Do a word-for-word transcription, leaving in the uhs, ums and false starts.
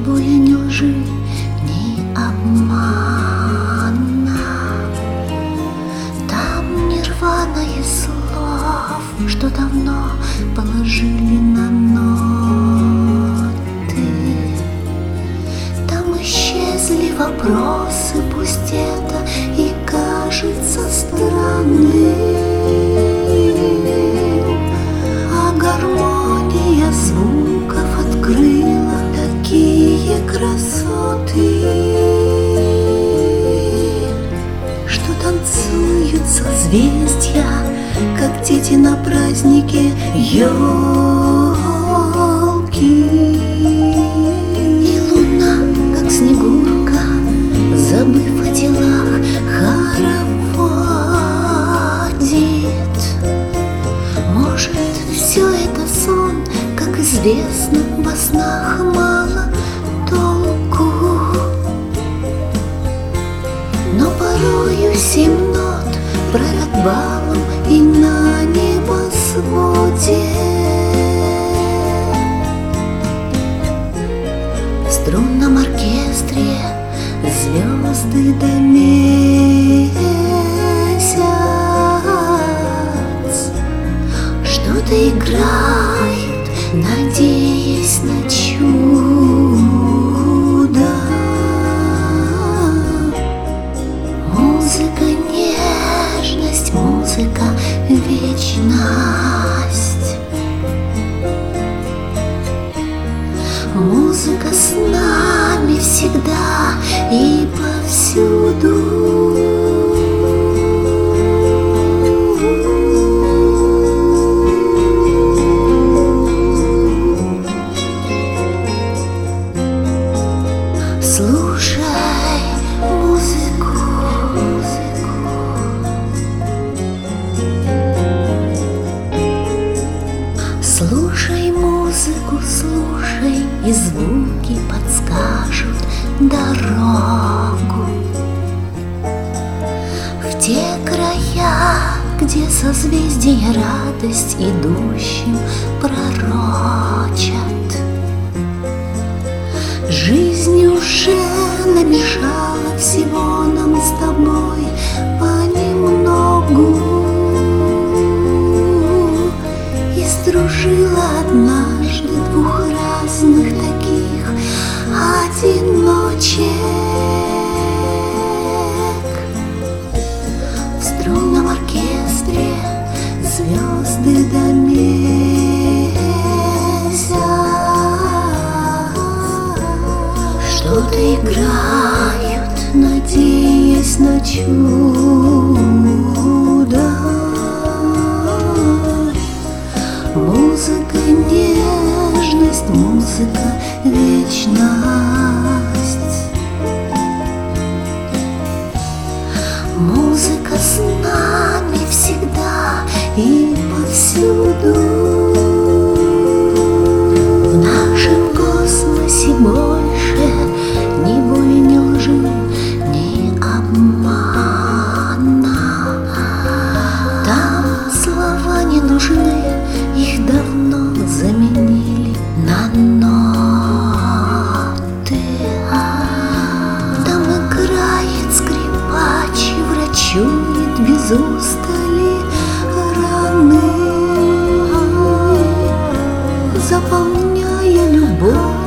боли, ни лжи, ни обмана. Там нирвана слов, что давно положили на ноты. Там исчезли вопросы, пусть это и кажется странным, а гармония звуков открыла такие красоты, что танцуют созвездия, как дети на празднике елки. И луна, как снегурка, забыв о делах, хороводит. Может, все это сон, как известно, во снах мало толку. Но порою семь нот правят балом и на небосводе. В струнном оркестре звезды да месяц что-то играют, надеясь на чудо. Музыка — нежность, музыка — вечность. Музыка с нами всегда и повсюду. Слушай музыку, музыку. Слушай музыку, слушай, и звуки подскажут дорогу в те края, где созвездия радость идущим пророчат. Жизнь уже намешала всего нам с тобой понемногу и сдружила однажды двух разных таких одиночек. В струнном оркестре звезды да месяц что-то играют, надеясь на чудо. Музыка — нежность, музыка — вечность. Музыка с нами всегда и повсюду. В нашем космосе больше ни боли, ни лжи, ни обмана. Там слова не нужны, их давно заменили на ноты. Там играет скрипач и врачует без устали раны, заполняя любовь